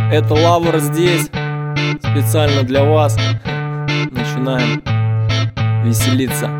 Это Лавр здесь, специально для вас. Начинаем веселиться.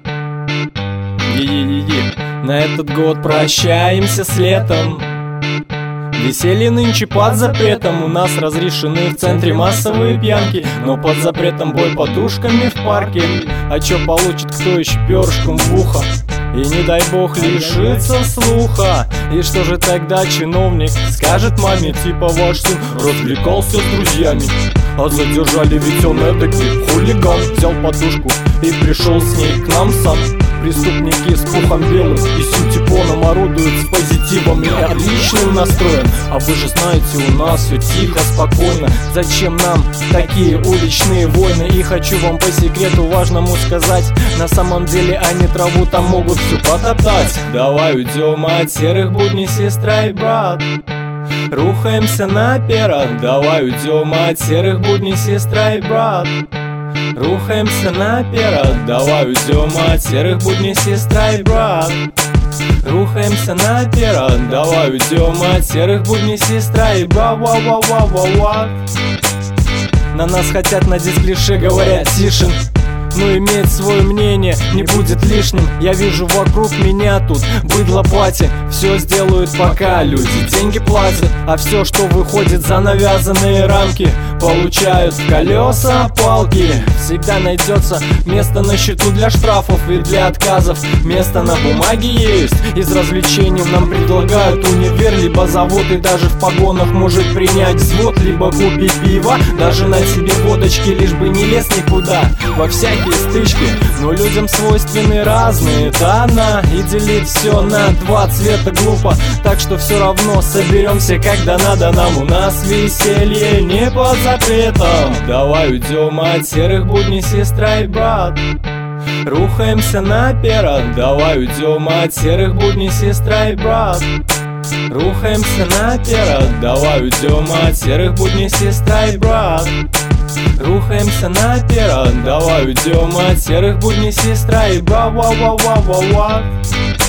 На этот год прощаемся с летом. Веселье нынче под запретом. У нас разрешены в центре массовые пьянки, но под запретом бой подушками в парке. А чё получит кто еще перышком в ухо? И не дай бог лишиться слуха. И что же тогда чиновник скажет маме? Типа ваш сын развлекался с друзьями, а задержали, ведь он эдакий хулиган. Взял подушку и пришел с ней к нам сам. Преступники с пухом белым и синтепоном орудуют с позитивом и отличным настроем. А вы же знаете, у нас все тихо, спокойно. Зачем нам такие уличные войны? И хочу вам по секрету важному сказать: на самом деле они траву там могут всю потоптать. Давай уйдем от серых будней, сестра и брат. Рухаемся наперед. Давай уйдем от серых будней, сестра и брат. Рухаемся наперед. Давай уйдем от серых будней, сестра и брат. Рухаемся наперед. Давай уйдем от серых будней, сестра и брат. На нас хотят надеть клише, говорят тишин. Но иметь свое мнение не будет лишним. Я вижу вокруг меня тут быдло пати. Все сделают, пока люди деньги платят. А все, что выходит за навязанные рамки, получают в колеса палки. Всегда найдется место на счету для штрафов и для отказов. Место на бумаге есть. Из развлечений нам предлагают универ, либо завод, и даже в погонах может принять взвод, либо купить пиво, даже на себе водочки, лишь бы не лез никуда во всякие стычки. Но людям свойственны разные тона, и делить все на два цвета глупо. Так что все равно соберемся, когда надо нам. У нас веселье не под запретом. Давай уйдем от серых будней, сестра и брат. Рухаемся наперед. Давай уйдем от серых будней, сестра и брат. Рухаемся наперед. Давай уйдем от серых будней, сестра и брат. Рухаемся наперед. Давай уйдем от серых будней, сестра и брат.